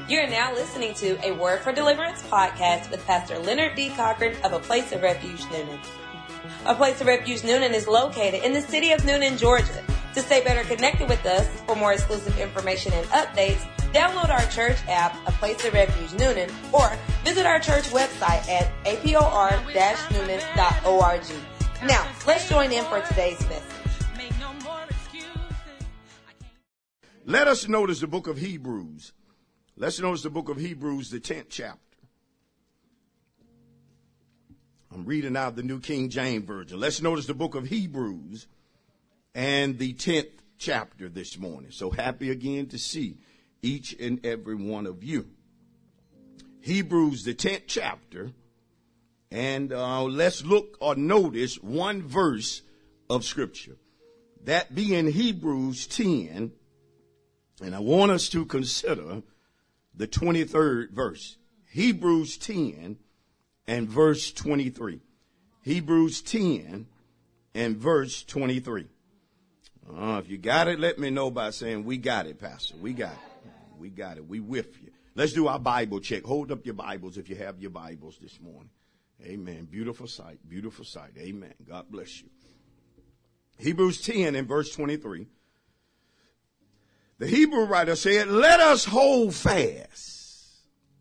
You're now listening to a Word for Deliverance podcast with Pastor Leonard D. Cochran of A Place of Refuge, Newnan. A Place of Refuge, Newnan is located in the city of Newnan, Georgia. To stay better connected with us, for more exclusive information and updates, download our church app, A Place of Refuge, Newnan, or visit our church website at apor-newnan.org. Now, let's join in for today's message. Let us notice the book of Hebrews. Let's notice the book of Hebrews, the 10th chapter. I'm reading out the New King James Version. Let's notice the book of Hebrews and the 10th chapter this morning. So happy again to see each and every one of you. Hebrews, the 10th chapter. And let's look or notice one verse of Scripture. That being Hebrews 10. And I want us to consider the 23rd verse. Hebrews 10 and verse 23. Hebrews 10 and verse 23. If you got it, let me know by saying, we got it, Pastor. We got it. We got it. We with you. Let's do our Bible check. Hold up your Bibles if you have your Bibles this morning. Amen. Beautiful sight. Beautiful sight. Amen. God bless you. Hebrews 10 and verse 23. The Hebrew writer said, let us hold fast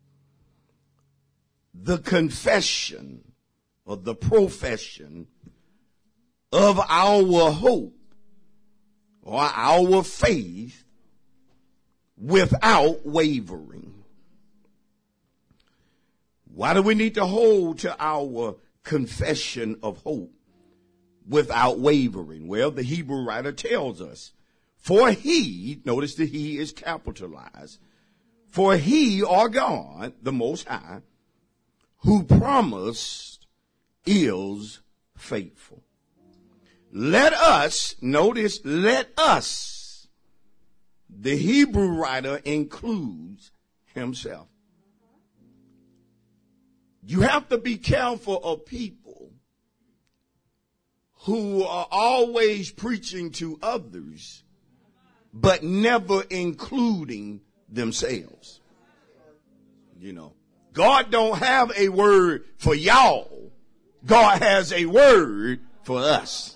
the confession or the profession of our hope or our faith without wavering. Why do we need to hold to our confession of hope without wavering? Well, the Hebrew writer tells us, for he, notice the he is capitalized, for he or God, the Most High, who promised is faithful. Let us, notice, let us, the Hebrew writer includes himself. You have to be careful of people who are always preaching to others but never including themselves. You know, God don't have a word for y'all. God has a word for us.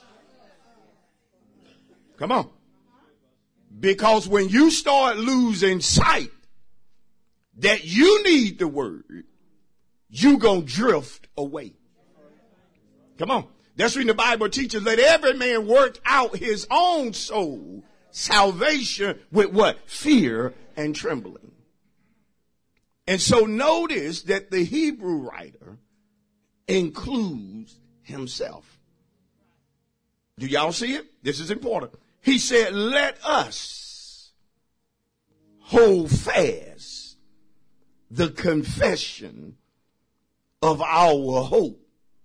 Come on. Because when you start losing sight that you need the word, you gonna drift away. Come on. That's when the Bible teaches, let every man work out his own soul salvation with what? Fear and trembling. And so notice that the Hebrew writer includes himself. Do y'all see it? This is important. He said, let us hold fast the confession of our hope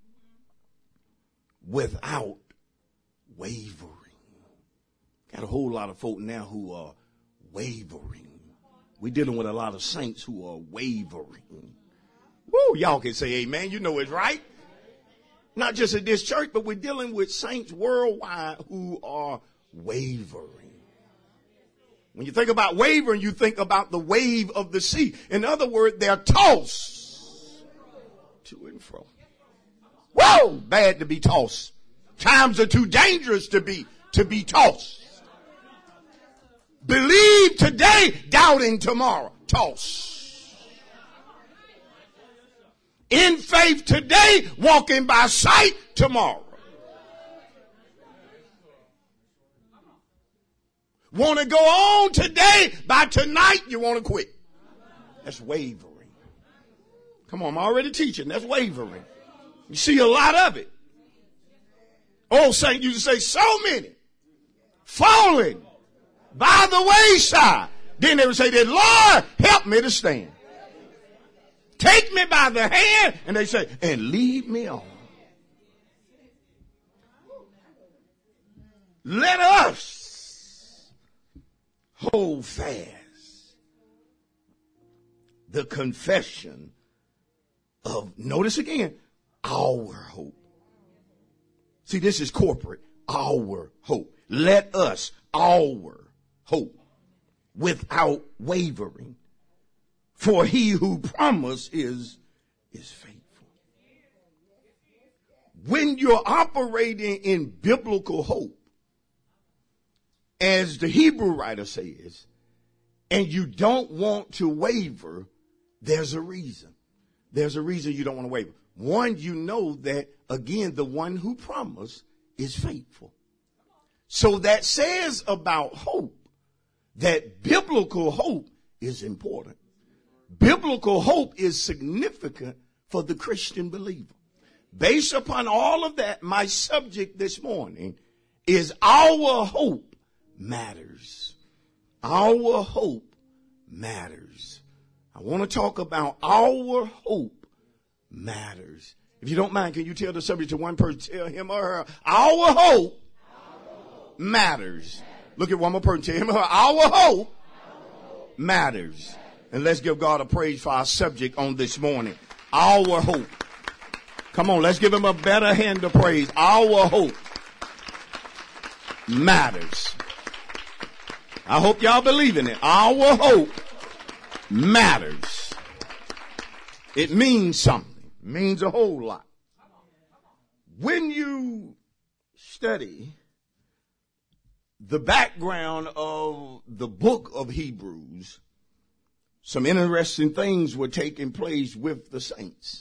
without wavering. Got a whole lot of folk now who are wavering. We're dealing with a lot of saints who are wavering. Woo, y'all can say amen. You know it's right. Not just at this church, but we're dealing with saints worldwide who are wavering. When you think about wavering, you think about the wave of the sea. In other words, they're tossed to and fro. Whoa, bad to be tossed. Times are too dangerous to be tossed. Believe today, doubting tomorrow. Toss. In faith today, walking by sight tomorrow. Want to go on today, by tonight you want to quit. That's wavering. Come on, I'm already teaching. That's wavering. You see a lot of it. Old saint used to say, so many falling by the wayside. Then they would say, Lord, help me to stand. Take me by the hand. And they say, and lead me on. Let us hold fast the confession of, notice again, our hope. See, this is corporate. Our hope. Let us, our hope, without wavering. For he who promised is faithful. When you're operating in biblical hope, as the Hebrew writer says, and you don't want to waver, there's a reason. There's a reason you don't want to waver. One, you know that, again, the one who promised is faithful. So that says about hope that biblical hope is important. Biblical hope is significant for the Christian believer. Based upon all of that, my subject this morning is our hope matters. Our hope matters. I want to talk about our hope matters. If you don't mind, can you tell the subject to one person, tell him or her, our hope matters. Look at one more person, tell him or her, our hope matters. And let's give God a praise for our subject on this morning. Our hope. Come on, let's give him a better hand of praise. Our hope matters. I hope y'all believe in it. Our hope matters. It means something. It means a whole lot. When you study the background of the book of Hebrews, some interesting things were taking place with the saints.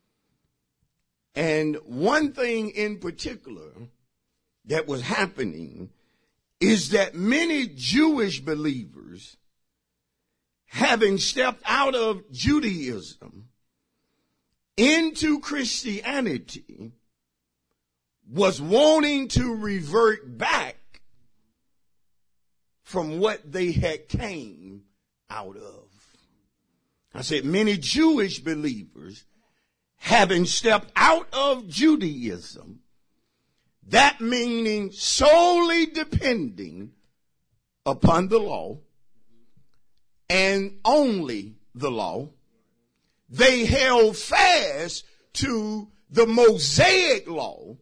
And one thing in particular that was happening is that many Jewish believers, having stepped out of Judaism into Christianity, was wanting to revert back from what they had came out of. I said many Jewish believers, having stepped out of Judaism, that meaning solely depending upon the law and only the law, they held fast to the Mosaic law,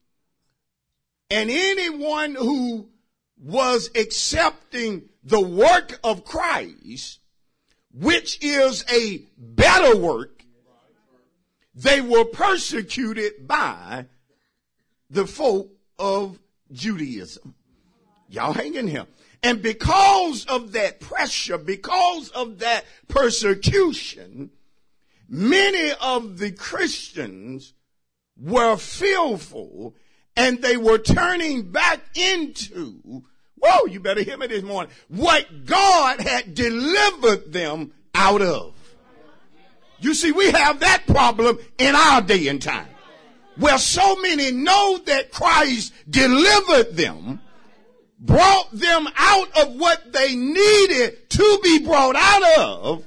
and anyone who was accepting the work of Christ, which is a better work, they were persecuted by the folk of Judaism. Y'all hang in here. And because of that pressure, because of that persecution, many of the Christians were fearful, and they were turning back into, whoa, you better hear me this morning, what God had delivered them out of. You see, we have that problem in our day and time, where so many know that Christ delivered them, brought them out of what they needed to be brought out of,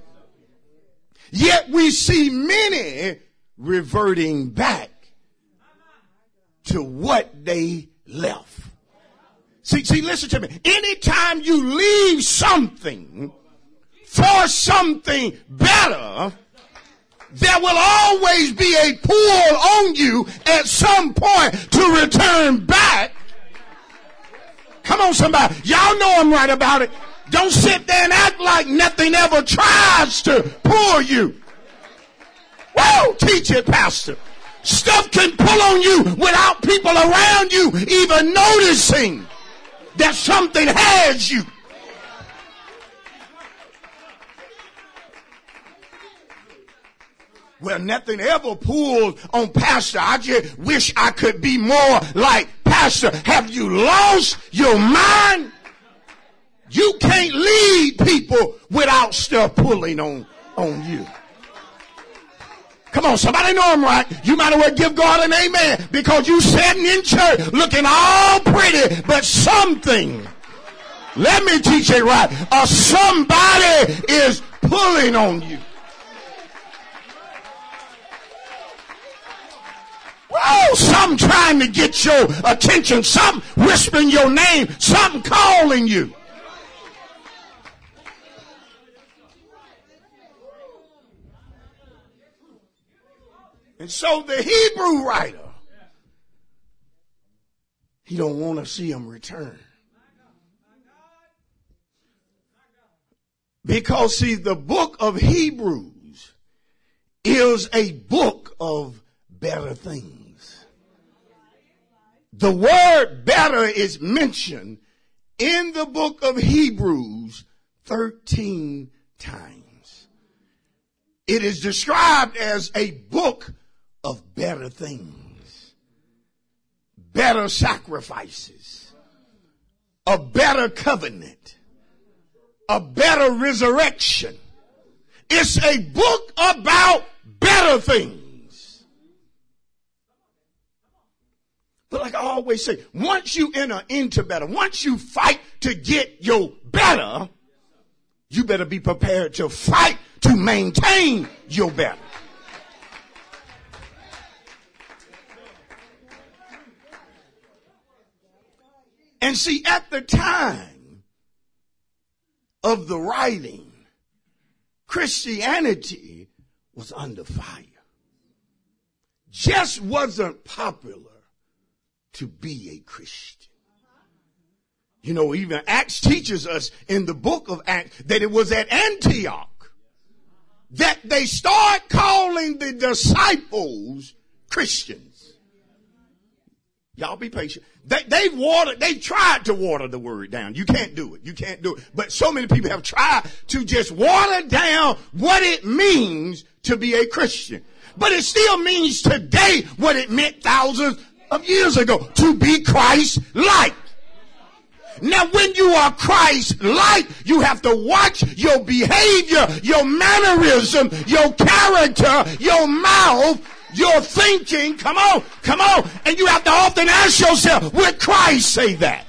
yet we see many reverting back to what they left. See, listen to me. Anytime you leave something for something better, there will always be a pull on you at some point to return back. Come on, somebody. Y'all know I'm right about it. Don't sit there and act like nothing ever tries to pull you. Whoa, teach it, Pastor. Stuff can pull on you without people around you even noticing that something has you. Well, nothing ever pulled on Pastor. I just wish I could be more like Pastor. Have you lost your mind? You can't lead people without stuff pulling on you. Come on, somebody know I'm right. You might as well give God an amen, because you sitting in church looking all pretty, but something, let me teach it right, somebody is pulling on you. Whoa, something trying to get your attention, something whispering your name, something calling you. And so the Hebrew writer, he don't want to see him return. Because, see, the book of Hebrews is a book of better things. The word better is mentioned in the book of Hebrews 13 times. It is described as a book of better things, better sacrifices, a better covenant, a better resurrection. It's a book about better things. But like I always say, once you enter into better, once you fight to get your better, you better be prepared to fight to maintain your better. And see, at the time of the writing, Christianity was under fire. Just wasn't popular to be a Christian. You know, even Acts teaches us in the book of Acts that it was at Antioch that they start calling the disciples Christians. Y'all be patient. They've tried to water the word down. You can't do it. You can't do it. But so many people have tried to just water down what it means to be a Christian. But it still means today what it meant thousands of years ago, to be Christ-like. Now, when you are Christ-like, you have to watch your behavior, your mannerism, your character, your mouth, your thinking. Come on. And you have to often ask yourself, would Christ say that?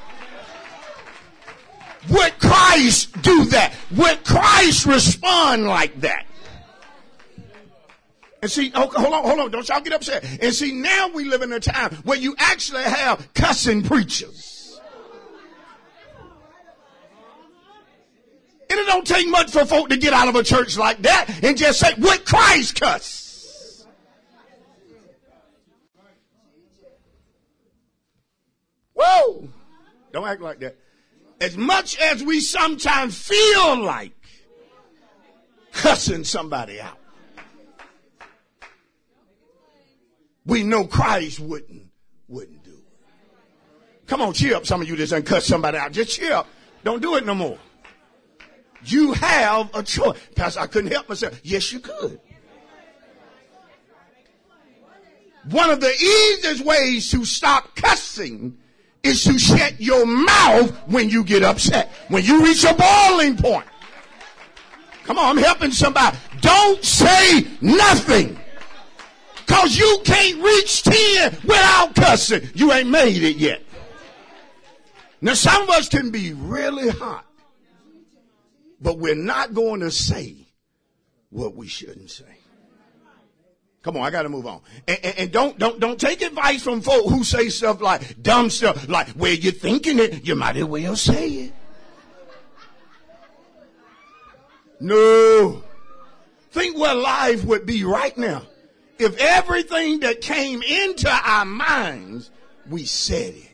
Would Christ do that? Would Christ respond like that? And see, hold on. Don't y'all get upset. And see, now we live in a time where you actually have cussing preachers. And it don't take much for folk to get out of a church like that and just say, would Christ cuss? Whoa! Don't act like that. As much as we sometimes feel like cussing somebody out, we know Christ wouldn't do it. Come on, cheer up, some of you that done cuss somebody out. Just cheer up. Don't do it no more. You have a choice. Pastor, I couldn't help myself. Yes, you could. One of the easiest ways to stop cussing is to shut your mouth when you get upset. When you reach a boiling point. Come on, I'm helping somebody. Don't say nothing. Because you can't reach 10 without cussing. You ain't made it yet. Now, some of us can be really hot, but we're not going to say what we shouldn't say. Come on, I got to move on. And don't take advice from folk who say stuff like dumb stuff, like where you're thinking it, you might as well say it. No. Think what life would be right now if everything that came into our minds, we said it.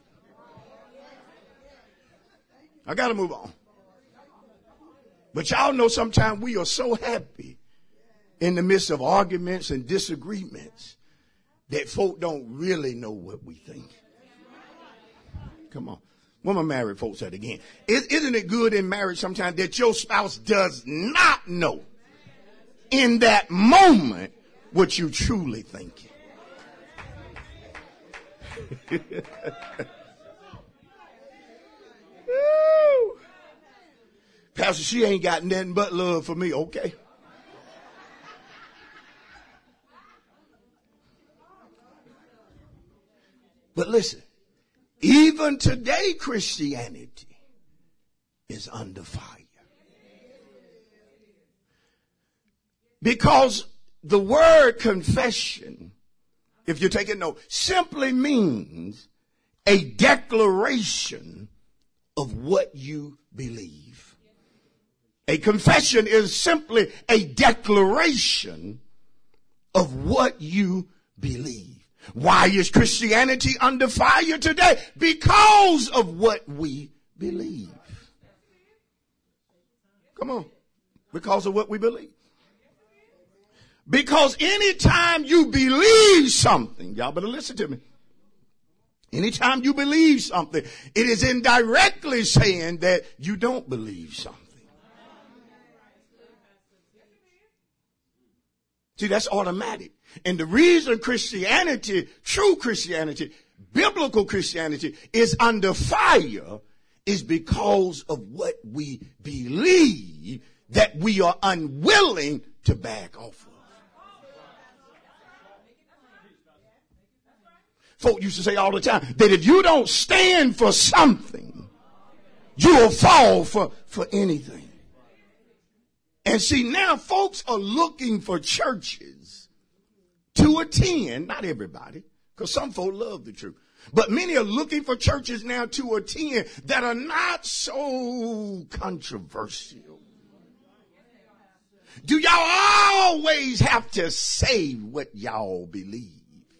I got to move on. But y'all know sometimes we are so happy in the midst of arguments and disagreements that folk don't really know what we think. Come on. Where my married folks at again? Isn't it good in marriage sometimes that your spouse does not know in that moment what you truly thinking? Pastor, she ain't got nothing but love for me. Okay. But listen, even today Christianity is under fire. Because the word confession, if you're taking note, simply means a declaration of what you believe. A confession is simply a declaration of what you believe. Why is Christianity under fire today? Because of what we believe. Come on. Because of what we believe. Because anytime you believe something, y'all better listen to me. Anytime you believe something, it is indirectly saying that you don't believe something. See, that's automatic. And the reason Christianity, true Christianity, biblical Christianity is under fire is because of what we believe that we are unwilling to back off of. Folk used to say all the time that if you don't stand for something, you will fall for anything. And see, now folks are looking for churches to attend, not everybody, because some folk love the truth, but many are looking for churches now to attend that are not so controversial. Do y'all always have to say what y'all believe?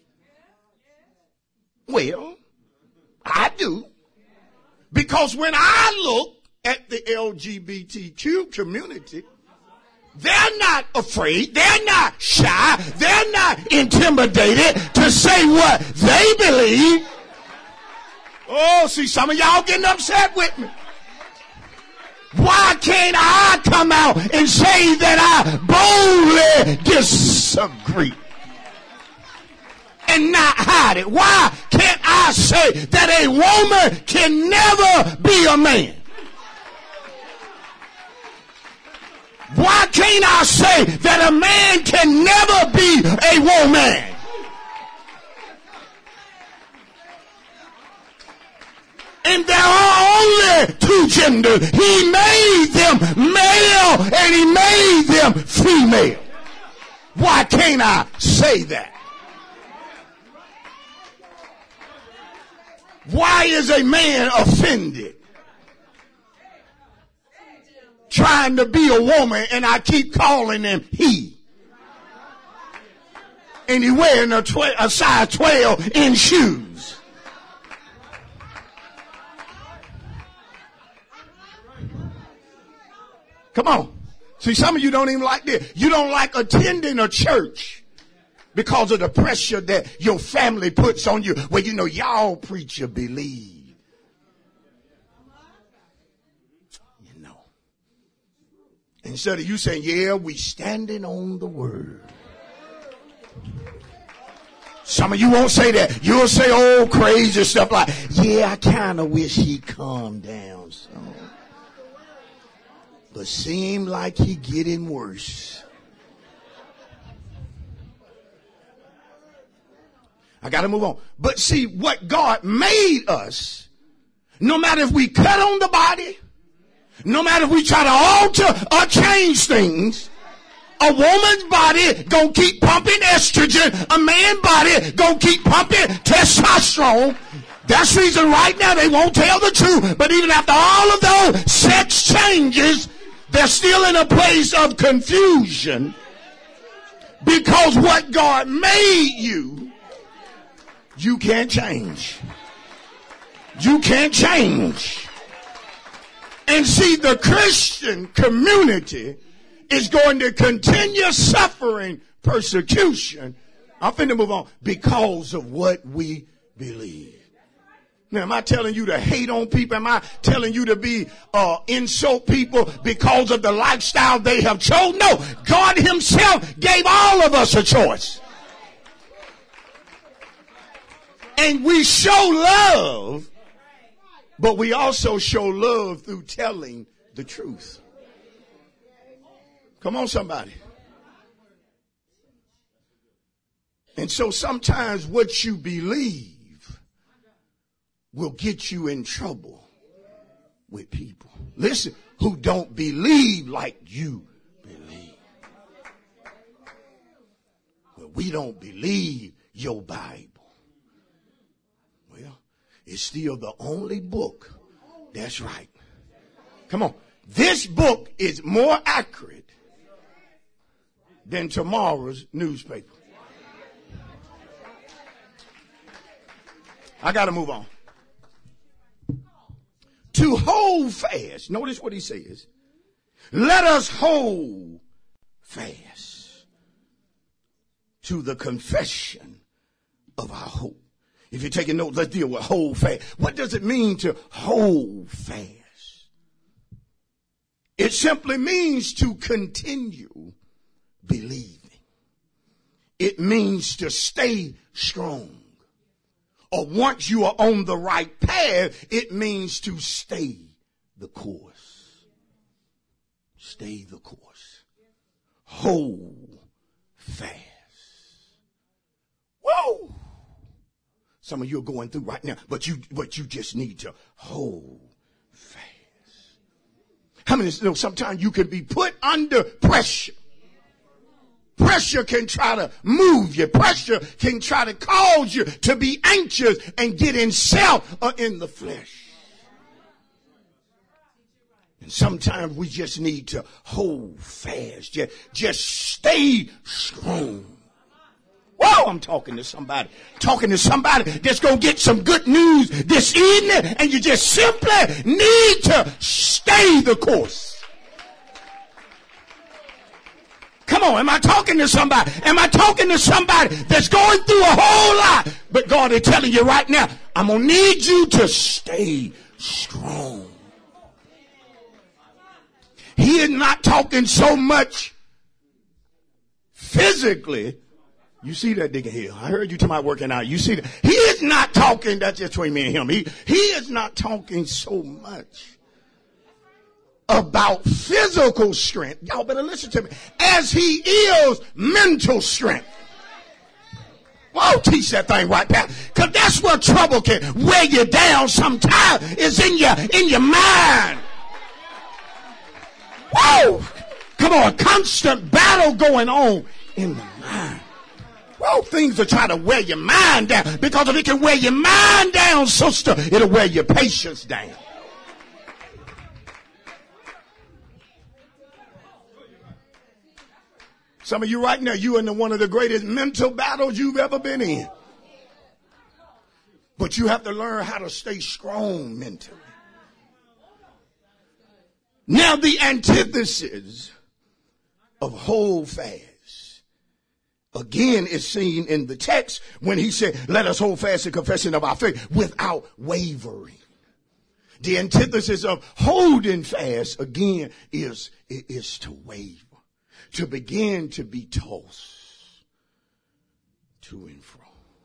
Well, I do. Because when I look at the LGBTQ community, they're not afraid. They're not shy. They're not intimidated to say what they believe. Oh, see, some of y'all getting upset with me. Why can't I come out and say that I boldly disagree? And not hide it. Why can't I say that a woman can never be a man? Why can't I say that a man can never be a woman? And there are only two genders. He made them male and he made them female. Why can't I say that? Why is a man offended trying to be a woman and I keep calling him he? And he wearing a size 12 in shoes. Come on. See, some of you don't even like this. You don't like attending a church because of the pressure that your family puts on you. Well, you know, y'all preacher believe. You know. Instead of you saying, yeah, we standing on the word. Some of you won't say that. You'll say old crazy stuff like, yeah, I kind of wish he calmed down some. But seem like he getting worse. I got to move on. But see, what God made us, no matter if we cut on the body, no matter if we try to alter or change things, a woman's body gonna keep pumping estrogen. A man's body gonna keep pumping testosterone. That's the reason right now they won't tell the truth. But even after all of those sex changes, they're still in a place of confusion. Because what God made you, you can't change. You can't change. And see, the Christian community is going to continue suffering persecution. I'm finna move on. Because of what we believe. Now, am I telling you to hate on people? Am I telling you to be insult people because of the lifestyle they have chosen? No. God himself gave all of us a choice. And we show love, but we also show love through telling the truth. Come on, somebody. And so sometimes what you believe will get you in trouble with people. Listen, who don't believe like you believe. Well, we don't believe your Bible. Well, it's still the only book that's right. Come on. This book is more accurate than tomorrow's newspaper. I got to move on. To hold fast, notice what he says, Let us hold fast to the confession of our hope. If you're taking notes, let's deal with hold fast. What does it mean to hold fast? It simply means to continue believing. It means to stay strong. Or once you are on the right path, it means to stay the course. Stay the course. Hold fast. Whoa! Some of you are going through right now, but you just need to hold fast. How many know sometimes you can be put under pressure? Pressure can try to move you. Pressure can try to cause you to be anxious and get in self or in the flesh. And sometimes we just need to hold fast. Just stay strong. Whoa, I'm talking to somebody. Talking to somebody that's going to get some good news this evening, and you just simply need to stay the course. Come on, am I talking to somebody? Am I talking to somebody that's going through a whole lot? But God is telling you right now, I'm going to need you to stay strong. He is not talking so much physically. You see that digging here. I heard you talking about working out. You see that. He is not talking, that's just between me and him. He is not talking so much about physical strength. Y'all better listen to me. As he is mental strength. Whoa, teach that thing right now. Because that's where trouble can weigh you down sometimes, is in your mind. Whoa! Come on, constant battle going on in the mind. Well, things are trying to wear your mind down, because if it can wear your mind down, sister, it'll wear your patience down. Some of you right now, you in one of the greatest mental battles you've ever been in. But you have to learn how to stay strong mentally. Now the antithesis of hold fast, again, is seen in the text when he said, let us hold fast the confession of our faith without wavering. The antithesis of holding fast, again, is to waver, to begin to be tossed to and fro.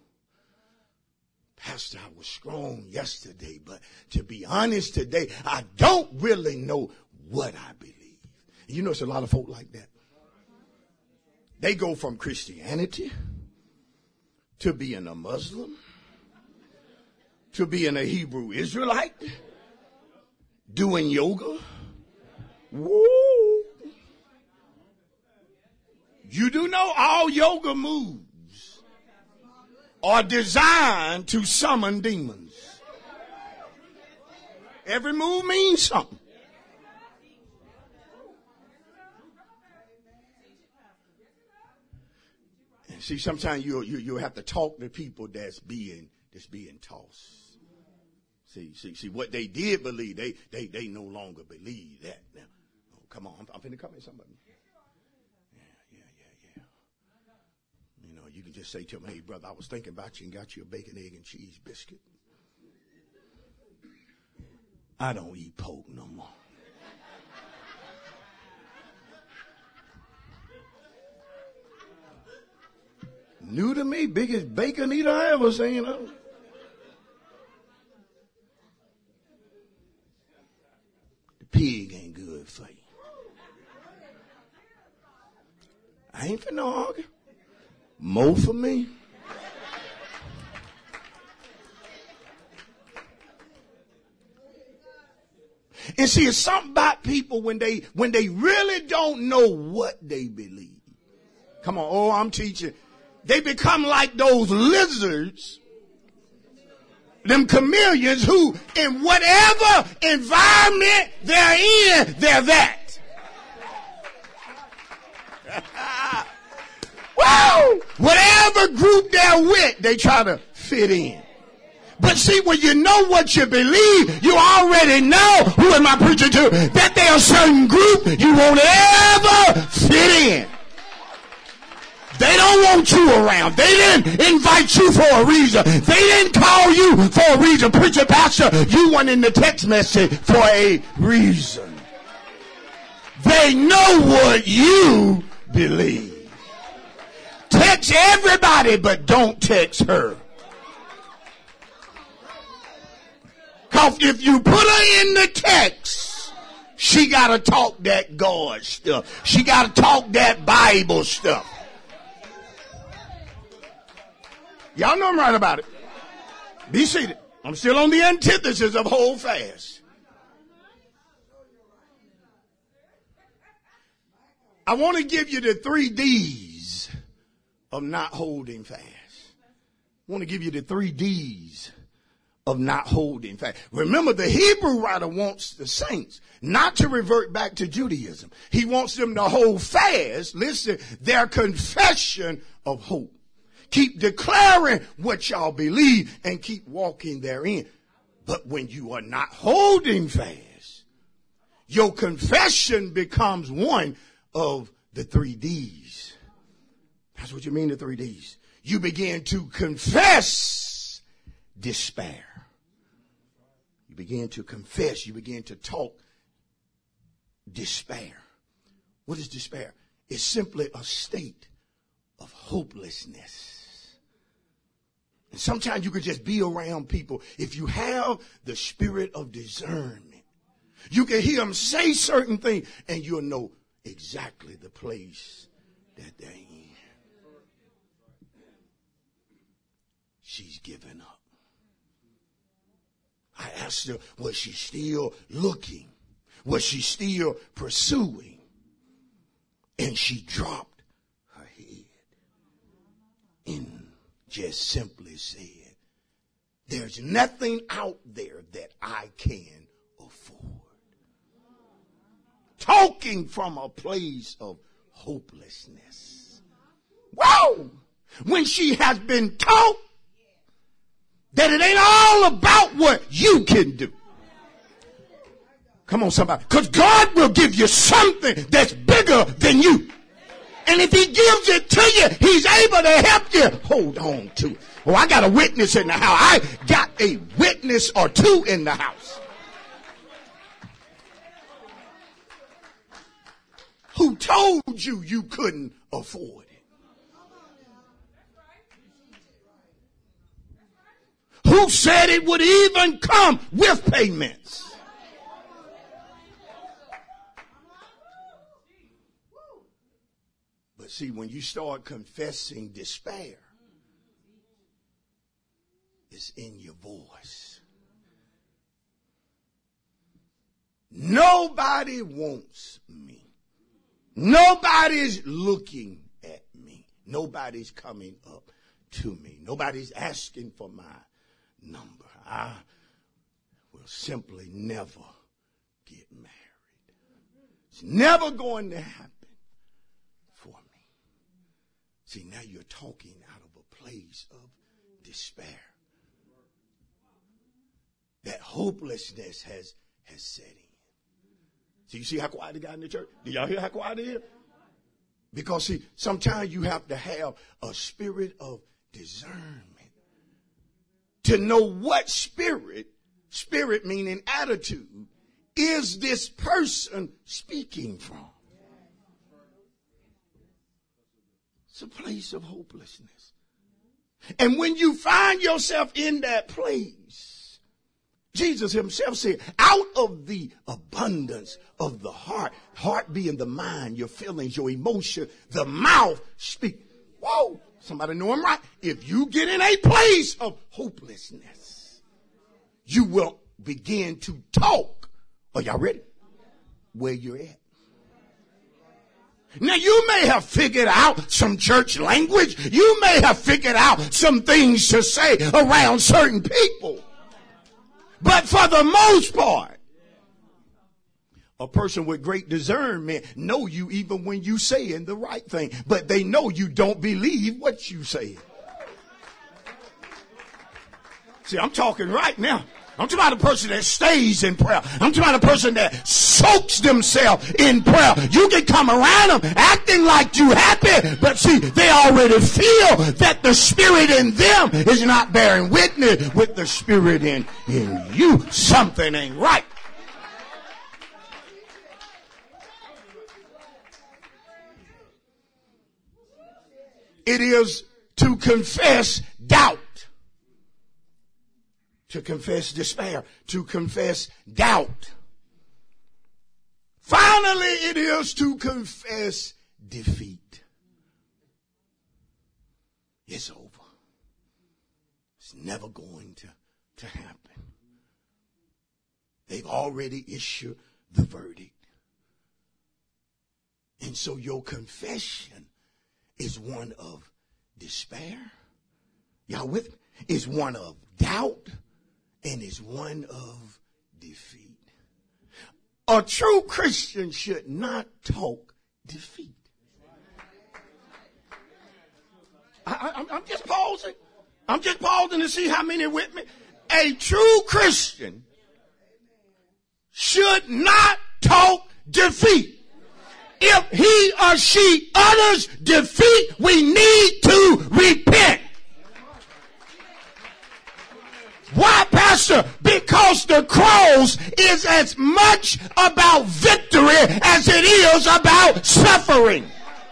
Pastor, I was strong yesterday, but to be honest today, I don't really know what I believe. You know, it's a lot of folk like that. They go from Christianity to being a Muslim, to being a Hebrew Israelite, doing yoga. Woo! You do know all yoga moves are designed to summon demons. Every move means something. And see, sometimes you have to talk to people that's being tossed. See what they did believe, they no longer believe that now. Oh, come on, I'm finna come in somebody. Yeah. You know, you can just say to them, hey brother, I was thinking about you and got you a bacon, egg, and cheese biscuit. I don't eat pork no more. New to me, biggest bacon eater I ever seen. The pig ain't good for you. I ain't finna argue. More for me. And see, it's something about people when they really don't know what they believe. Come on, oh, I'm teaching. They become like those lizards, them chameleons who in whatever environment they're in, they're that. Woo! Whatever group they're with, they try to fit in. But see, when you know what you believe, you already know, who am I preaching to, that there are certain group you won't ever fit in. They don't want you around. They didn't invite you for a reason. They didn't call you for a reason. Preacher, pastor, you went in the text message for a reason. They know what you believe. Text everybody, but don't text her. Because if you put her in the text, she got to talk that God stuff. She got to talk that Bible stuff. Y'all know I'm right about it. Be seated. I'm still on the antithesis of hold fast. I want to give you the 3 D's of not holding fast. I want to give you the 3 D's of not holding fast. Remember, the Hebrew writer wants the saints not to revert back to Judaism. He wants them to hold fast, listen, their confession of hope. Keep declaring what y'all believe and keep walking therein. But when you are not holding fast, your confession becomes one of the 3 D's. That's what you mean, the 3 D's. You begin to confess despair. You begin to confess. You begin to talk despair. What is despair? It's simply a state of hopelessness. And sometimes you could just be around people. If you have the spirit of discernment, you can hear them say certain things and you'll know exactly the place that they're in. She's given up. I asked her, was she still looking? Was she still pursuing? And she dropped her head and just simply said, there's nothing out there that I can afford. Talking from a place of hopelessness. Whoa! When she has been taught that it ain't all about what you can do. Come on, somebody. Because God will give you something that's bigger than you. And if he gives it to you, he's able to help you hold on to it. Oh, I got a witness in the house. I got a witness or 2 in the house. Who told you you couldn't afford it? Who said it would even come with payments? But see, when you start confessing despair, it's in your voice. Nobody wants me. Nobody's looking at me. Nobody's coming up to me. Nobody's asking for my number. I will simply never get married. It's never going to happen for me. See, now you're talking out of a place of despair. That hopelessness has set in. So you see how quiet it got in the church? Do y'all hear how quiet it is? Because see, sometimes you have to have a spirit of discernment to know what spirit meaning attitude, is this person speaking from. It's a place of hopelessness. And when you find yourself in that place, Jesus himself said, out of the abundance of the heart being the mind, your feelings, your emotion, the mouth speak. Whoa, somebody know I'm right. If you get in a place of hopelessness, you will begin to talk. Are y'all ready? Where you're at. Now, you may have figured out some church language. You may have figured out some things to say around certain people. But for the most part, a person with great discernment know you even when you saying the right thing. But they know you don't believe what you say. See, I'm talking right now. I'm talking about a person that stays in prayer. I'm talking about a person that soaks themselves in prayer. You can come around them acting like you happy, but see, they already feel that the spirit in them is not bearing witness with the spirit in you. Something ain't right. It is to confess doubt. To confess despair, to confess doubt. Finally, it is to confess defeat. It's over. It's never going to happen. They've already issued the verdict. And so your confession is one of despair. Y'all with me? Is one of doubt. And is one of defeat. A true Christian should not talk defeat. I'm just pausing. I'm just pausing to see how many are with me. A true Christian should not talk defeat. If he or she utters defeat, we need to repent. Why, Pastor? Because the cross is as much about victory as it is about suffering.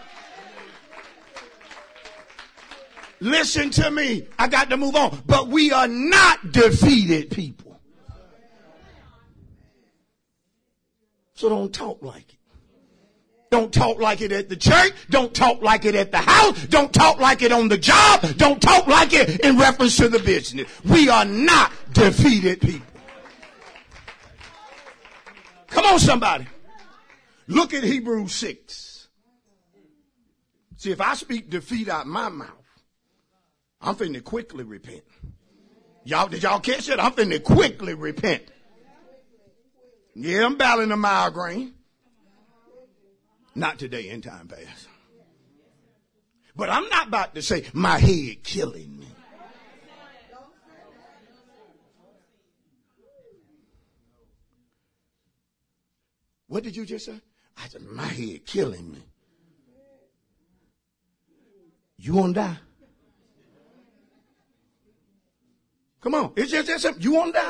Listen to me. I got to move on. But we are not defeated people. So don't talk like it. Don't talk like it at the church. Don't talk like it at the house. Don't talk like it on the job. Don't talk like it in reference to the business. We are not defeated people. Come on, somebody. Look at Hebrews 6. See, if I speak defeat out my mouth, I'm finna quickly repent. Did y'all catch it? I'm finna quickly repent. Yeah, I'm battling a migraine. Not today, in time past. But I'm not about to say my head killing me. What did you just say? I said, my head killing me. You won't die? Come on. It's just that simple. You won't die?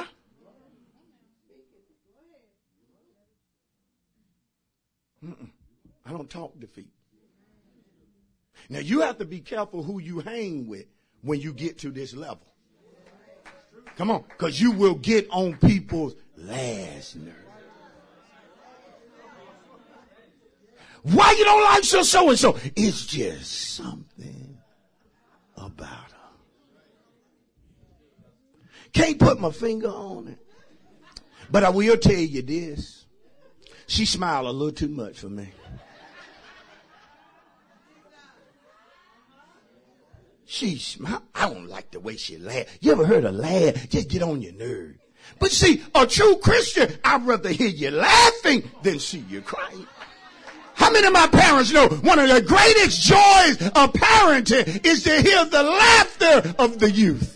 I don't talk defeat. Now, you have to be careful who you hang with when you get to this level. Come on, because you will get on people's last nerve. Why you don't like so-and-so? It's just something about her. Can't put my finger on it. But I will tell you this. She smiled a little too much for me. She smiled. I don't like the way she laughed. You ever heard her laugh? Just get on your nerve. But see, a true Christian, I'd rather hear you laughing than see you crying. How many of my parents know one of the greatest joys of parenting is to hear the laughter of the youth?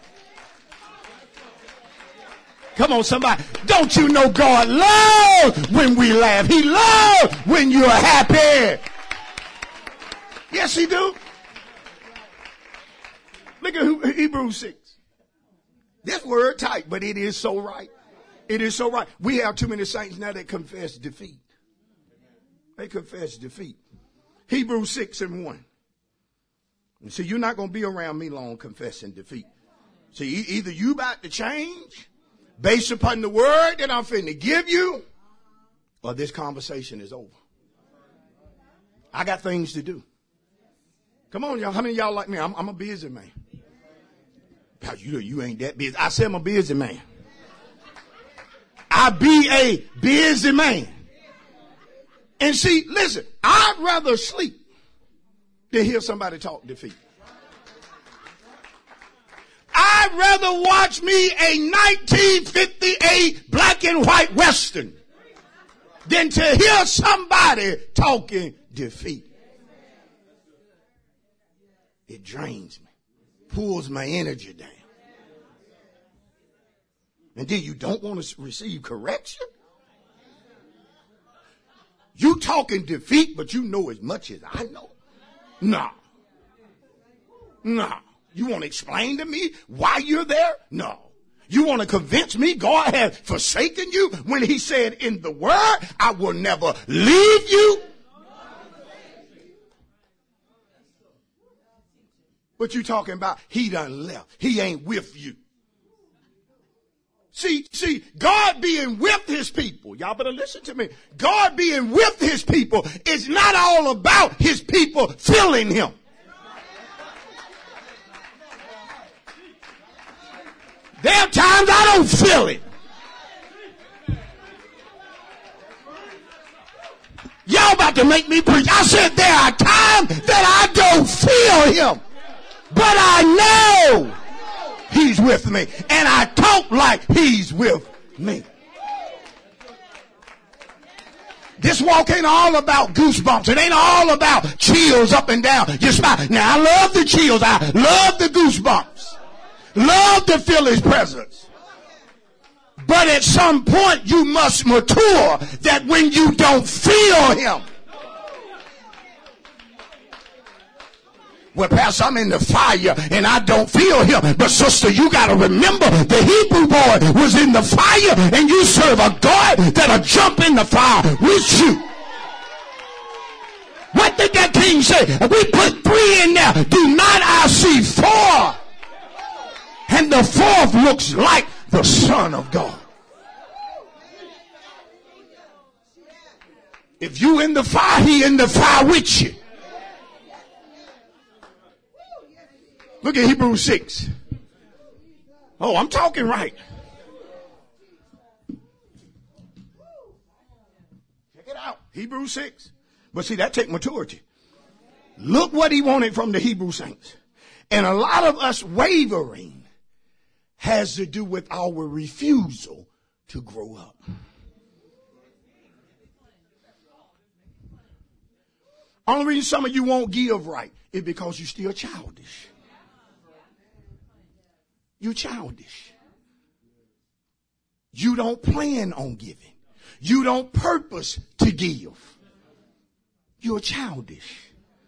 Come on, somebody. Don't you know God loves when we laugh? He loves when you're happy. Yes, he do. Look at Hebrews 6. This word tight, but it is so right. It is so right. We have too many saints now that confess defeat. They confess defeat. Hebrews 6:1. And so you're not going to be around me long confessing defeat. See, either you about to change based upon the word that I'm finna give you, or this conversation is over. I got things to do. Come on, y'all. How many of y'all like me? I'm a busy man. You ain't that busy. I said I'm a busy man. I be a busy man. And see, listen, I'd rather sleep than hear somebody talk defeat. I'd rather watch me a 1958 black and white Western than to hear somebody talking defeat. It drains me, pulls my energy down. And then you don't want to receive correction? You talking defeat, but you know as much as I know? No. No. You want to explain to me why you're there? No. You want to convince me God has forsaken you when he said in the word, I will never leave you? What you talking about? He done left. He ain't with you. See, God being with his people, y'all better listen to me. God being with his people is not all about his people feeling him. There are times I don't feel it. Y'all about to make me preach. I said there are times that I don't feel him. But I know he's with me. And I talk like he's with me. This walk ain't all about goosebumps. It ain't all about chills up and down your spine. Now, I love the chills. I love the goosebumps. Love to feel his presence. But at some point, you must mature that when you don't feel him. Well, Pastor, I'm in the fire and I don't feel him. But sister, you got to remember the Hebrew boy was in the fire and you serve a God that'll jump in the fire with you. What did that king say? We put 3 in there. Do not I see 4? And the 4th looks like the Son of God. If you in the fire, he in the fire with you. Look at Hebrews 6. Oh, I'm talking right. Check it out. Hebrews 6. But see, that take maturity. Look what he wanted from the Hebrew saints. And a lot of us wavering has to do with our refusal to grow up. Only reason some of you won't give right is because you're still childish. You're childish. You don't plan on giving. You don't purpose to give. You're childish.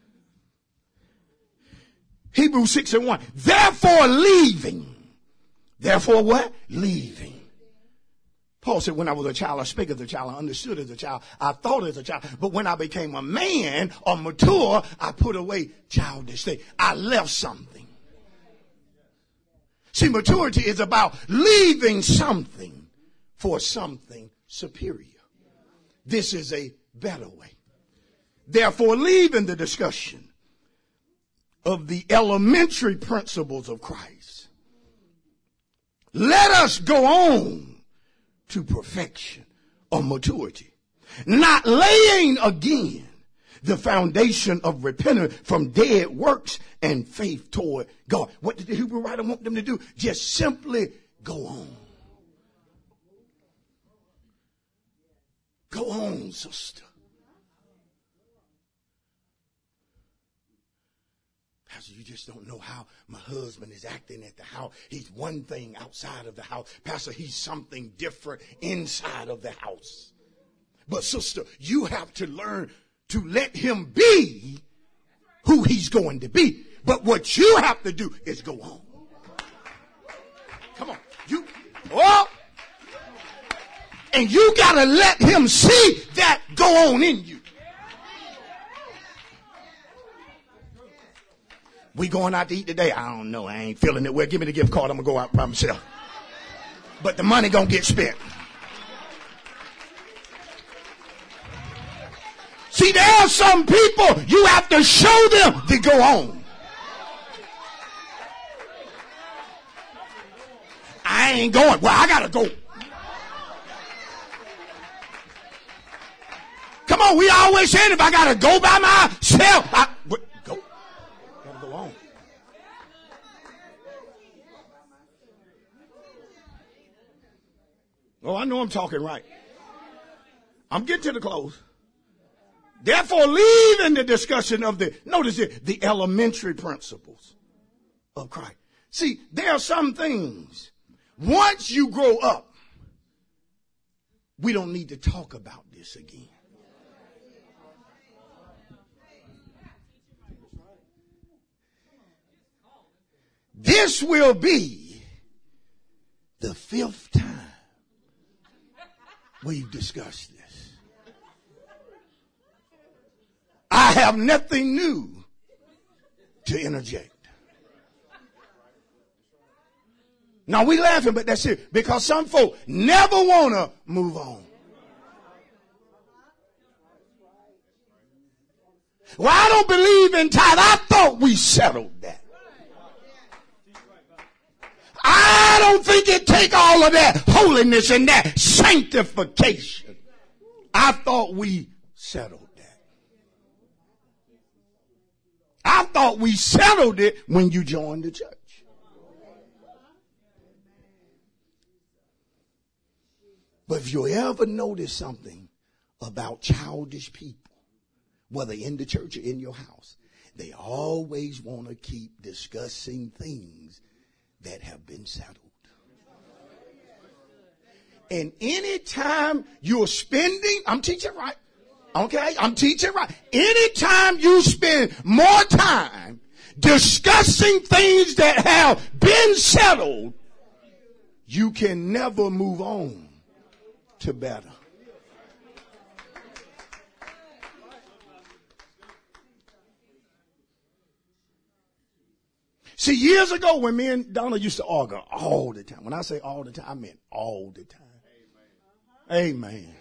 Hebrews 6:1. Therefore leaving. Therefore what? Leaving. Paul said, when I was a child, I spake as a child, I understood as a child, I thought as a child. But when I became a man or mature, I put away childish things. I left something. See, maturity is about leaving something for something superior. This is a better way. Therefore, leaving the discussion of the elementary principles of Christ, let us go on to perfection or maturity, not laying again the foundation of repentance from dead works and faith toward God. What did the Hebrew writer want them to do? Just simply go on. Go on, sister. Pastor, you just don't know how my husband is acting at the house. He's one thing outside of the house. Pastor, he's something different inside of the house. But sister, you have to learn to let him be who he's going to be. But what you have to do is go on. Come on. And you got to let him see that go on in you. We going out to eat today? I don't know. I ain't feeling it. Well, give me the gift card. I'm going to go out by myself. But the money going to get spent. See, there are some people you have to show them to go on. I ain't going. Well, I got to go. Come on, we always saying if I got to go by myself, go. Got to go on. Oh, I know I'm talking right. I'm getting to the close. Therefore, leaving the discussion of the elementary principles of Christ. See, there are some things once you grow up, we don't need to talk about this again. This will be the 5th time we've discussed this. I have nothing new to interject. Now we laughing, but that's it. Because some folk never want to move on. Well, I don't believe in tithe. I thought we settled that. I don't think it take all of that holiness and that sanctification. I thought we settled that. I thought we settled it when you joined the church. But if you ever notice something about childish people, whether in the church or in your house, they always want to keep discussing things that have been settled. And anytime you're spending, I'm teaching right. Okay, I'm teaching right. Anytime you spend more time discussing things that have been settled, you can never move on to better. See, years ago when me and Donna used to argue all the time. When I say all the time, I mean all the time. Amen.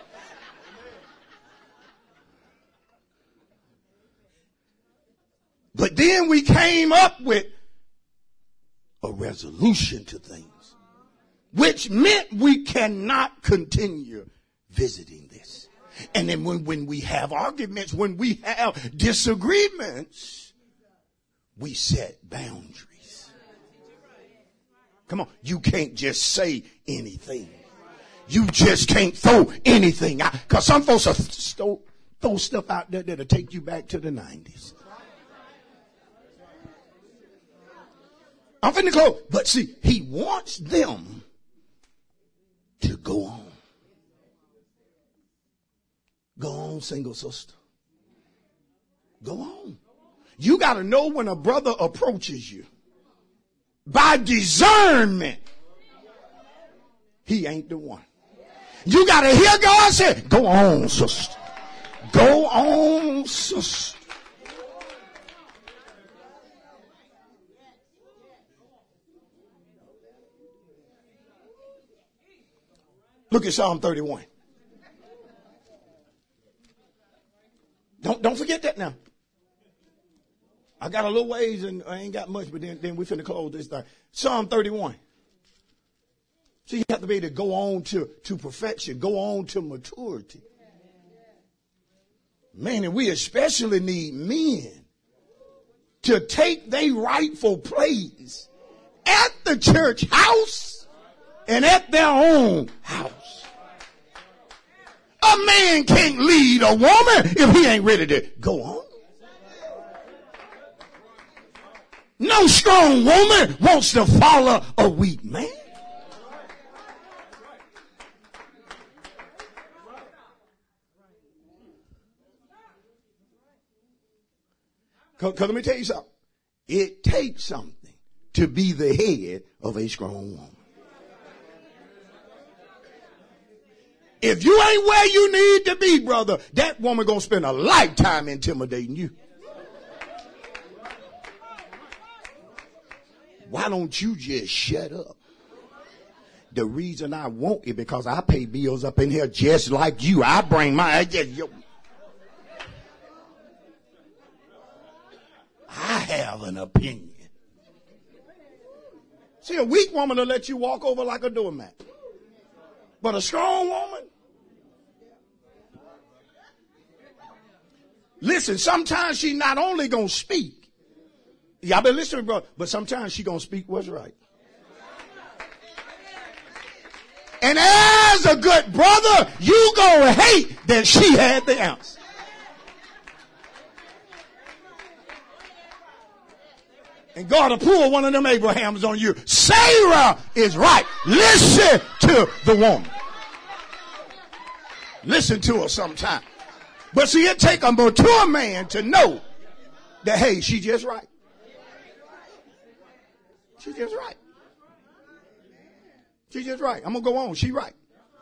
But then we came up with a resolution to things, which meant we cannot continue visiting this. And then when we have arguments, when we have disagreements, we set boundaries. Come on, you can't just say anything. You just can't throw anything out. Because some folks will throw stuff out there that'll take you back to the 90s. I'm finna close. But see, he wants them to go on. Go on, single sister. Go on. You got to know when a brother approaches you. By discernment, he ain't the one. You got to hear God say, go on, sister. Go on, sister. Look at Psalm 31. Don't forget that now. I got a little ways and I ain't got much, but then we finna close this thing. Psalm 31. So you have to be able to go on to perfection, go on to maturity. Man, and we especially need men to take their rightful place at the church house and at their own house. A man can't lead a woman if he ain't ready to go on. No strong woman wants to follow a weak man. Because let me tell you something. It takes something to be the head of a strong woman. If you ain't where you need to be, brother, that woman gonna spend a lifetime intimidating you. Why don't you just shut up? The reason I won't is because I pay bills up in here just like you. I bring my... I have an opinion. See, a weak woman will let you walk over like a doormat. But a strong woman... Listen, sometimes she not only gonna speak, y'all been listening, bro, but sometimes she gonna speak what's right. And as a good brother, you gonna hate that she had the answer. And God will pull one of them Abrahams on you. Sarah is right. Listen to the woman. Listen to her sometime. But see, it take a mature man to know that, hey, she just right. She's just right. She's just right. I'm going to go on. She right.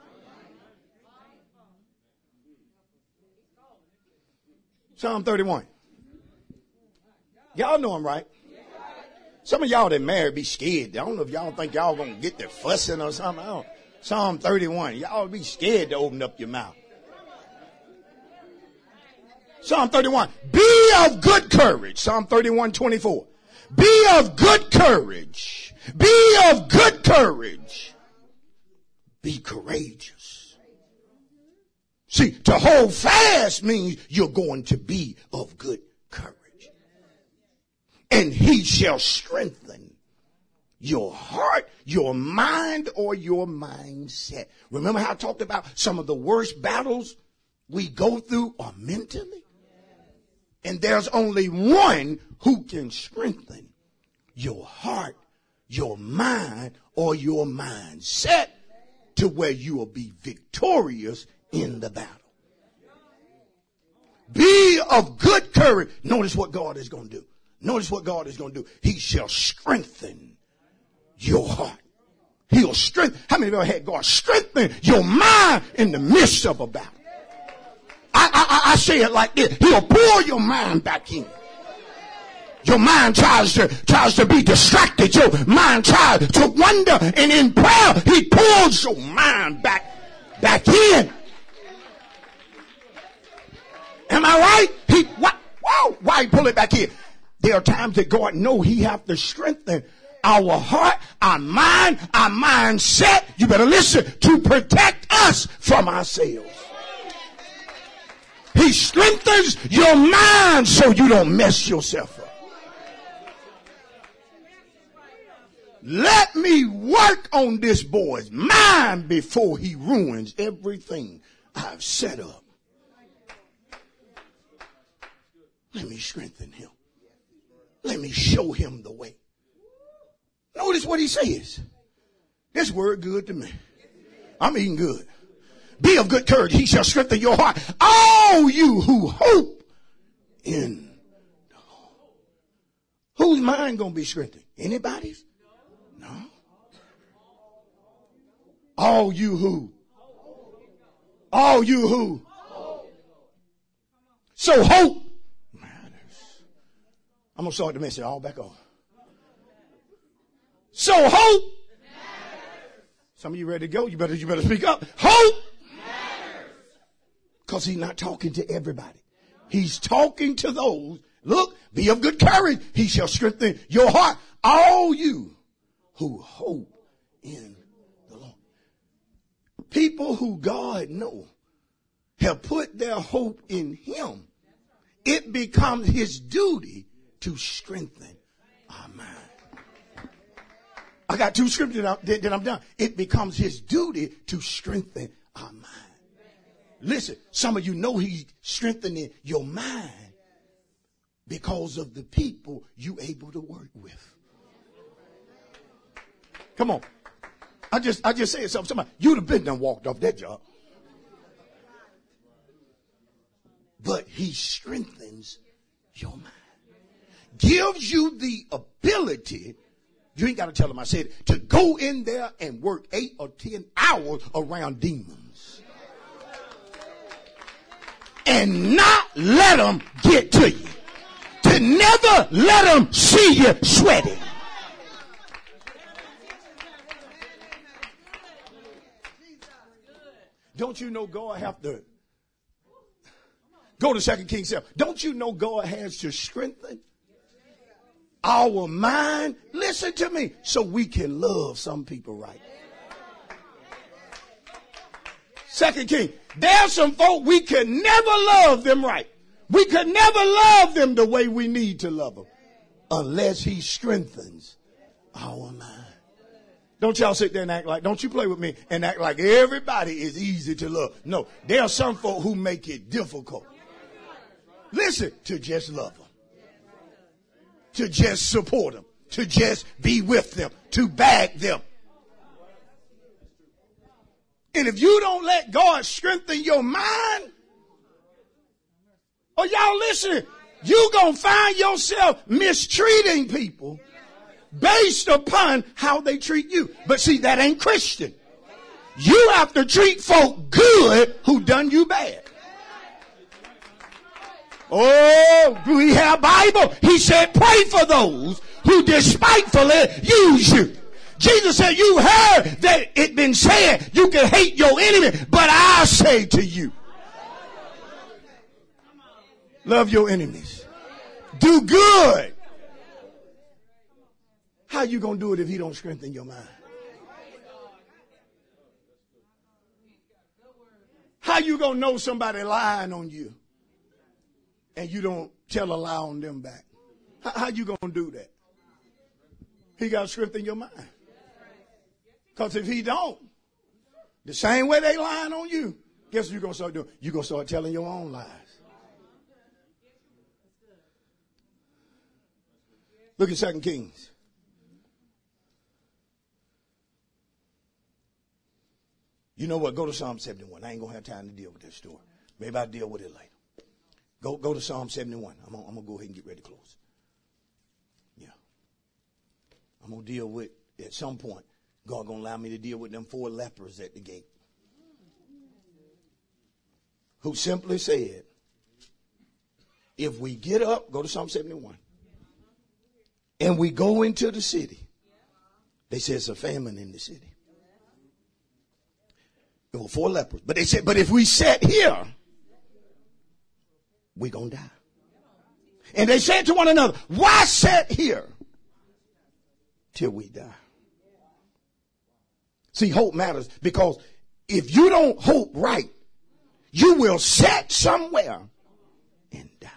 Psalm 31. Y'all know I'm right. Some of y'all that married be scared. I don't know if y'all think y'all going to get there fussing or something. Psalm 31. Y'all be scared to open up your mouth. Psalm 31. Be of good courage. Psalm 31:24. Be of good courage. Be of good courage. Be courageous. See, to hold fast means you're going to be of good courage. And he shall strengthen your heart, your mind, or your mindset. Remember how I talked about some of the worst battles we go through are mentally? And there's only one who can strengthen your heart, your mind, or your mindset to where you will be victorious in the battle. Be of good courage. Notice what God is going to do. Notice what God is going to do. He shall strengthen your heart. He'll strengthen. How many of you ever had God strengthen your mind in the midst of a battle? I say it like this. He'll pull your mind back in. Your mind tries to be distracted. Your mind tries to wander. And in prayer, he pulls your mind back in. Am I right? Why he pull it back in? There are times that God knows he have to strengthen our heart, our mind, our mindset. You better listen, to protect us from ourselves. He strengthens your mind so you don't mess yourself up. Let me work on this boy's mind before he ruins everything I've set up. Let me strengthen him. Let me show him the way. Notice what he says. This word good to me. I'm eating good. Be of good courage. He shall strengthen your heart. All you who hope in the Lord. Whose mind going to be strengthened? Anybody's? No. All you who. So hope matters. I'm going to start the message all back on. So hope matters. Some of you ready to go? You better speak up. Hope. Because he's not talking to everybody. He's talking to those. Look, be of good courage. He shall strengthen your heart. All you who hope in the Lord. People who God knows have put their hope in him. It becomes his duty to strengthen our mind. I got two scriptures that I'm done. It becomes his duty to strengthen our mind. Listen, some of you know he's strengthening your mind because of the people you able to work with. Come on. I just said something. Somebody, you'd have been done walked off that job. But he strengthens your mind. Gives you the ability, you ain't got to tell him I said it, to go in there and work 8 or 10 hours around demons. And not let them get to you. To never let them see you sweating. Don't you know God have to go to 2 Kings 7? Don't you know God has to strengthen our mind? Listen to me, so we can love some people right. 2 King. There's some folk we could never love them right. We could never love them the way we need to love them unless he strengthens our mind. Don't y'all sit there and act like, don't you play with me and act like everybody is easy to love. No, there are some folk who make it difficult. Listen, to just love them. to just support them, to just be with them, to back them. And if you don't let God strengthen your mind, or y'all listen, you're going to find yourself mistreating people based upon how they treat you. But see, that ain't Christian. You have to treat folk good who done you bad. Oh, do we have Bible? He said, pray for those who despitefully use you. Jesus said, you heard that it been said you can hate your enemy, but I say to you, love your enemies. Do good. How you going to do it if he don't strengthen your mind? How you going to know somebody lying on you and you don't tell a lie on them back? How you going to do that? He got to strengthen your mind. Because if he don't, the same way they lying on you, guess what you're going to start doing? You're going to start telling your own lies. Look at 2 Kings. You know what? Go to Psalm 71. I ain't going to have time to deal with this story. Maybe I'll deal with it later. Go to Psalm 71. I'm going to go ahead and get ready to close. Yeah. I'm going to deal with, at some point, God going to allow me to deal with them 4 lepers at the gate. Who simply said, if we get up, go to Psalm 71, and we go into the city, they said it's a famine in the city. There were 4 lepers. But they said, but if we sit here, we're going to die. And they said to one another, why sit here till we die? See, hope matters because if you don't hope right, you will sit somewhere and die.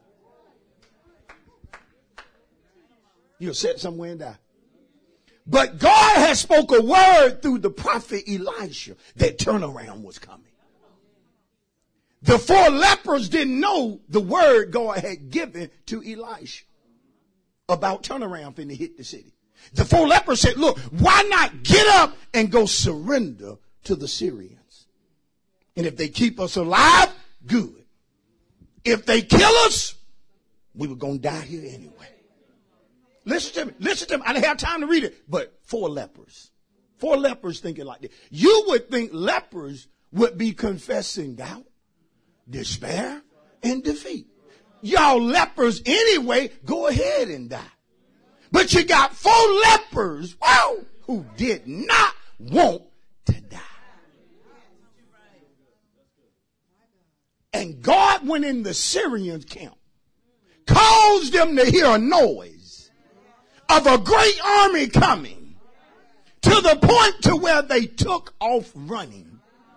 You'll sit somewhere and die. But God has spoke a word through the prophet Elisha that turnaround was coming. The 4 lepers didn't know the word God had given to Elisha about turnaround finna hit the city. The 4 lepers said, look, why not get up and go surrender to the Syrians? And if they keep us alive, good. If they kill us, we were going to die here anyway. Listen to me. Listen to me. I didn't have time to read it, but 4 lepers. 4 lepers thinking like this. You would think lepers would be confessing doubt, despair, and defeat. Y'all lepers anyway, go ahead and die. But you got 4 lepers, whoa, who did not want to die. And God went in the Syrians' camp, caused them to hear a noise of a great army coming, to the point to where they took off running.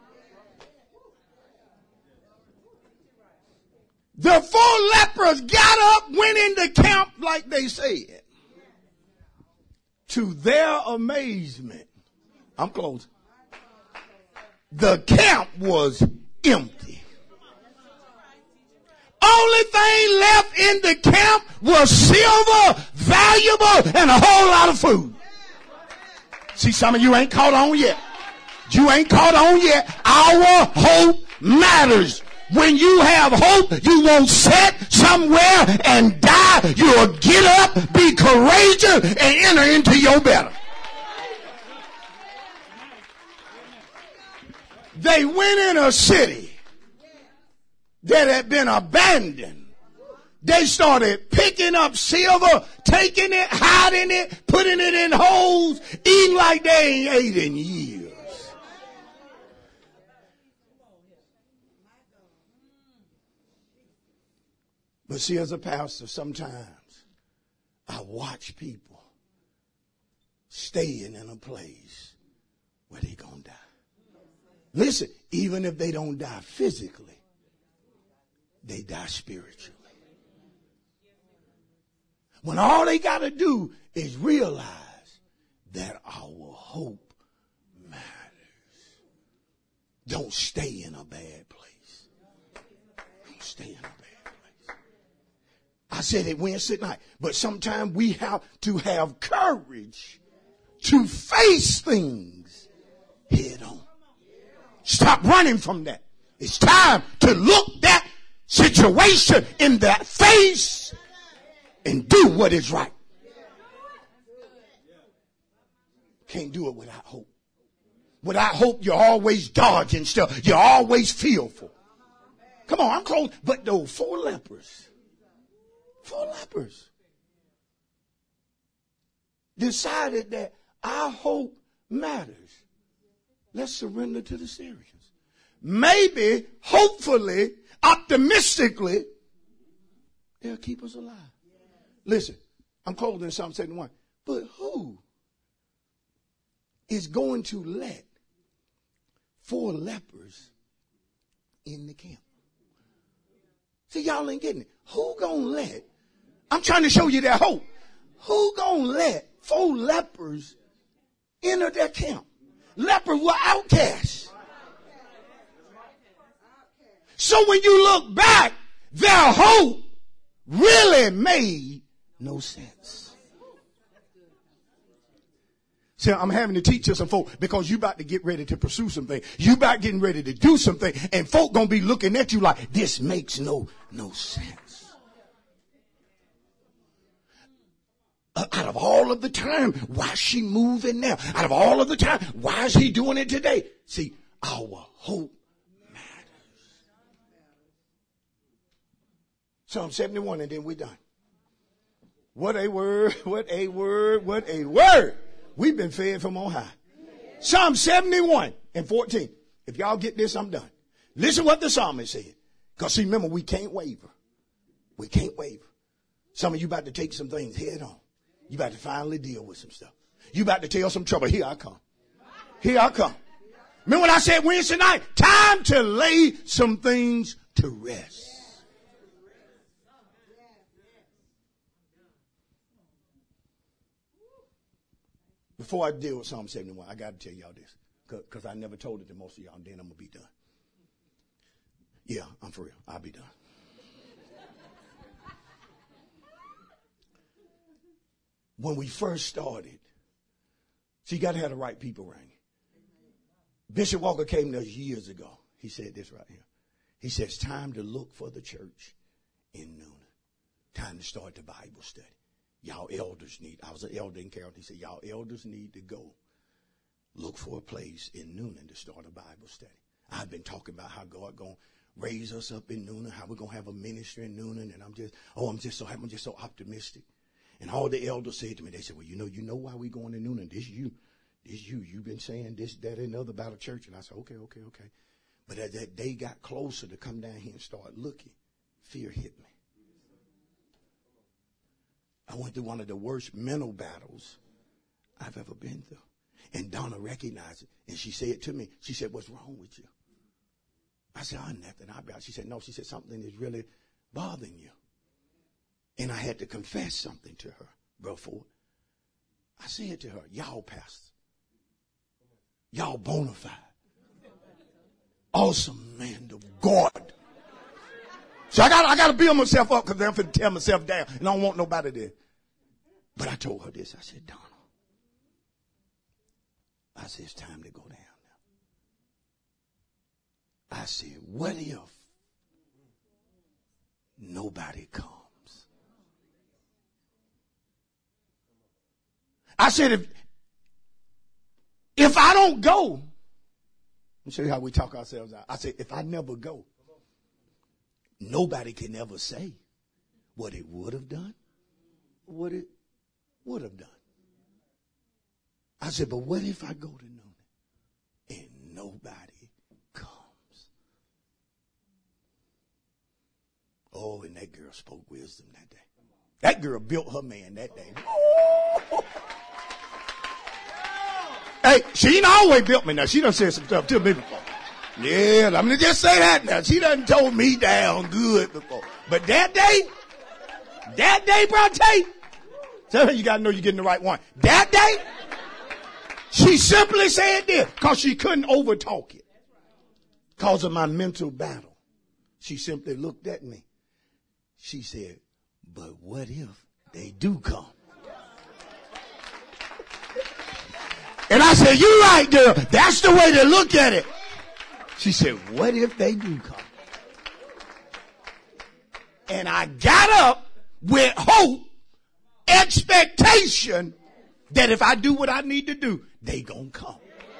The 4 lepers got up, went into camp like they said. To their amazement, I'm close. The camp was empty. Only thing left in the camp was silver, valuable, and a whole lot of food. See, some of you ain't caught on yet. You ain't caught on yet. Our hope matters. When you have hope, you won't sit somewhere and die. You'll get up, be courageous, and enter into your better. They went in a city that had been abandoned. They started picking up silver, taking it, hiding it, putting it in holes, eating like they ain't ate in years. But see, as a pastor, sometimes I watch people staying in a place where they're going to die. Listen, even if they don't die physically, they die spiritually. When all they got to do is realize that our hope matters. Don't stay in a bad place. Don't stay in a bad place. I said it Wednesday night. But sometimes we have to have courage to face things head on. Stop running from that. It's time to look that situation in the face and do what is right. Can't do it without hope. Without hope, you're always dodging stuff. You're always fearful. Come on, I'm close. But those 4 lepers decided that our hope matters. Let's surrender to the Syrians. Maybe, hopefully, optimistically, they'll keep us alive. Listen, I'm closing in Psalm 71. But who is going to let 4 lepers in the camp? See, y'all ain't getting it. Who gonna let? I'm trying to show you that hope. Who gonna let 4 lepers enter their camp? Lepers were outcasts. So when you look back, their hope really made no sense. See, I'm having to teach you some folk because you about to get ready to pursue something. You about getting ready to do something, and folk gonna be looking at you like this makes no sense. Out of all of the time, why is she moving now? Out of all of the time, why is he doing it today? See, our hope matters. Psalm 71, and then we're done. What a word, what a word, what a word. We've been fed from on high. Psalm 71 and 14. If y'all get this, I'm done. Listen what the psalmist said. Because see, remember, we can't waver. We can't waver. Some of you about to take some things head on. You about to finally deal with some stuff. You about to tell some trouble. Here I come. Here I come. Remember what I said Wednesday night? Time to lay some things to rest. Before I deal with Psalm 71, I got to tell y'all this. Because I never told it to most of y'all, and then I'm going to be done. Yeah, I'm for real. I'll be done. When we first started, see, you got to have the right people around you. Bishop Walker came to us years ago. He said this right here. He said, it's time to look for the church in Newnan. Time to start the Bible study. Y'all elders need, I was an elder in Carrollton. He said, y'all elders need to go look for a place in Newnan to start a Bible study. I've been talking about how God going to raise us up in Newnan, how we're going to have a ministry in Newnan. And I'm just so optimistic. And all the elders said to me, they said, well, you know why we going to Newnan? This you. You've been saying this, that, and other about a church. And I said, okay. But as that day got closer to come down here and start looking, fear hit me. I went through one of the worst mental battles I've ever been through. And Donna recognized it. And she said to me, she said, what's wrong with you? I said, nothing. She said, no. She said, something is really bothering you. And I had to confess something to her, Brother Ford. I said to her, y'all pastor, y'all bona fide, awesome man of God. So I got to build myself up because I'm going to tear myself down. And I don't want nobody there. But I told her this. I said, Donna, I said, it's time to go down now. I said, what if nobody comes? I said, if I don't go, let me show you how we talk ourselves out. I said, if I never go, nobody can ever say what it would have done, what it would have done. I said, but what if I go to Newnan and nobody comes? Oh, and that girl spoke wisdom that day. That girl built her man that day. Hey, she ain't always built me now. She done said some stuff to me before. Yeah, I'm going to just say that now. She done told me down good before. But that day, bro, Tate, tell her you got to know you're getting the right one. That day, she simply said this because she couldn't overtalk it. Because of my mental battle. She simply looked at me. She said, But what if they do come? And I said, you're right, girl. That's the way to look at it. She said, what if they do come? And I got up with hope, expectation that if I do what I need to do, they gonna come.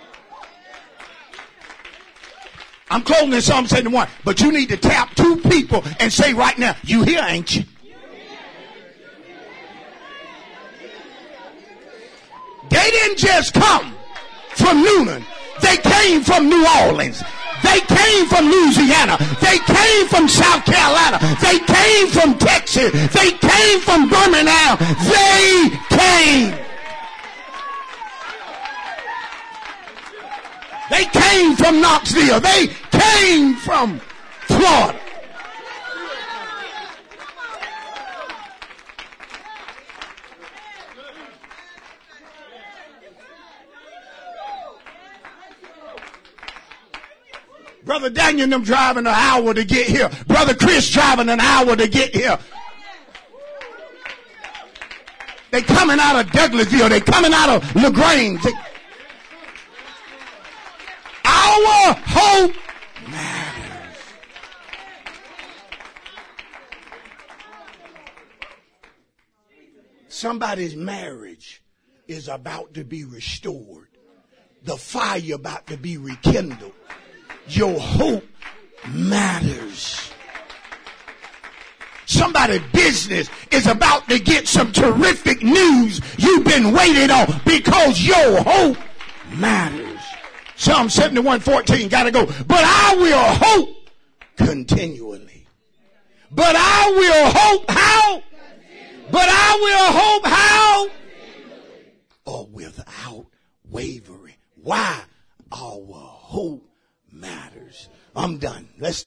I'm closing in Psalm 71, but you need to tap two people and say right now, you here, ain't you? They didn't just come from Noonan. They came from New Orleans. They came from Louisiana. They came from South Carolina. They came from Texas. They came from Birmingham. They came. They came from Knoxville. They came from Florida. Brother Daniel and them driving an hour to get here. Brother Chris driving an hour to get here. They coming out of Douglasville. They coming out of LaGrange. Our hope matters. Somebody's marriage is about to be restored. The fire about to be rekindled. Your hope matters. Somebody's business is about to get some terrific news you've been waiting on because your hope matters. Psalm 71:14, gotta go. But I will hope continually. But I will hope how? But I will hope how? Or without wavering. Why? Our hope matters. I'm done. Let's